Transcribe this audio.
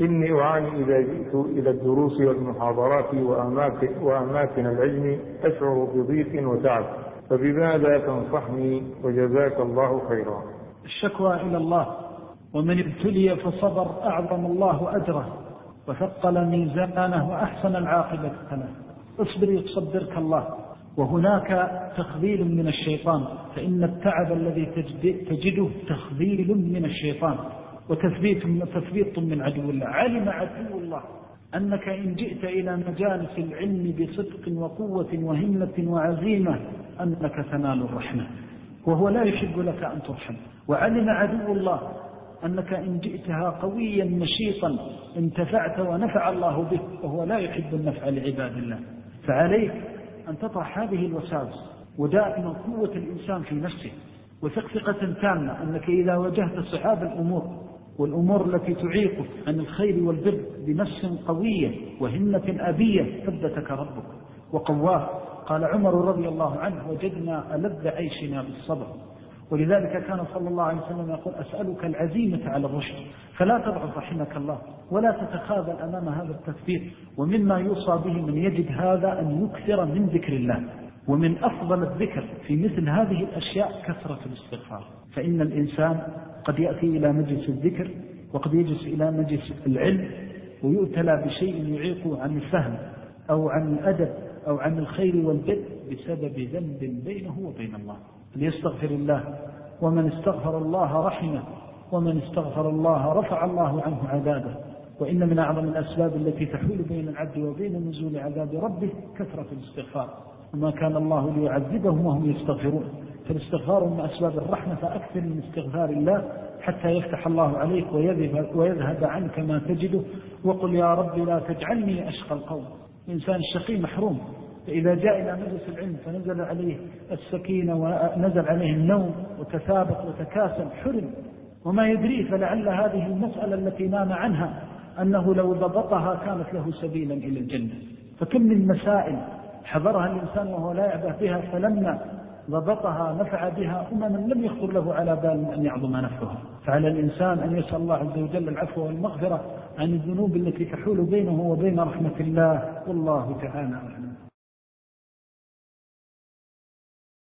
إني أعاني إذا جئت إلى الدروس والمحاضرات وأماكن العلم أشعر بضيق وتعب، فبماذا تنصحني وجزاك الله خيرا؟ الشكوى إلى الله، ومن ابتلي فصبر أعظم الله أجره وثقل ميزانه وأحسن العاقبة له. اصبر يصبرك الله. وهناك تخذيل من الشيطان، فإن التعب الذي تجده تخذيل من الشيطان وتثبيط من عدو الله. علم عدو الله أنك إن جئت إلى مجالس العلم بصدق وقوة وهمة وعزيمة أنك تنال الرحمة، وهو لا يحب لك أن ترحم. وعلم عدو الله أنك إن جئتها قويا نشيطا انتفعت ونفع الله به، وهو لا يحب النفع لعباد الله. فعليك أن تطرح هذه الوساوس، ودائما قوة الإنسان في نفسه وثقة تامة أنك إذا واجهت صعاب الأمور والأمور التي تعيقك عن الخير والبر بنفس قوية وهمة أبية ثبتك ربك وقواه. قال عمر رضي الله عنه: وجدنا ألذ عيشنا بالصبر. ولذلك كان صلى الله عليه وسلم يقول: أسألك العزيمة على الرشد، فلا تضعف رحمك الله ولا تتخاذل أمام هذا التثبيت. ومما يوصى به من يجد هذا أن يكثر من ذكر الله، ومن أفضل الذكر في مثل هذه الأشياء كثرة الاستغفار. فإن الإنسان قد يأتي إلى مجلس الذكر وقد يجلس إلى مجلس العلم ويؤتلى بشيء يعيق عن الفهم أو عن الأدب أو عن الخير والبر بسبب ذنب بينه وبين الله. ليستغفر الله، ومن استغفر الله رحمه، ومن استغفر الله رفع الله عنه عذابه. وإن من أعظم الأسباب التي تحول بين العبد وبين نزول عذاب ربه كثرة الاستغفار، وما كان الله ليعذبهم وهم يستغفرون. فالاستغفار من أسباب الرحمة، فأكثر من استغفار الله حتى يفتح الله عليك ويذهب عنك ما تجده. وقل يا رب لا تجعلني أشقى القوم. الإنسان الشقي محروم، فإذا جاء إلى مجلس العلم فنزل عليه السكينة ونزل عليه النوم وتثابت وتكاسل حرم، وما يدري فلعل هذه المسألة التي نام عنها أنه لو ضبطها كانت له سبيلا إلى الجنة. فكم من مسائل حضرها الإنسان وهو لا يعبه بها، فلما ضبطها نفع بها لم يخطر له على بال أن يعظم نفعها. فعلى الإنسان أن يسأل الله عز وجل العفو والمغفرة عن الذنوب التي تحول بينه وبين رحمة الله، والله تعالى أعلم.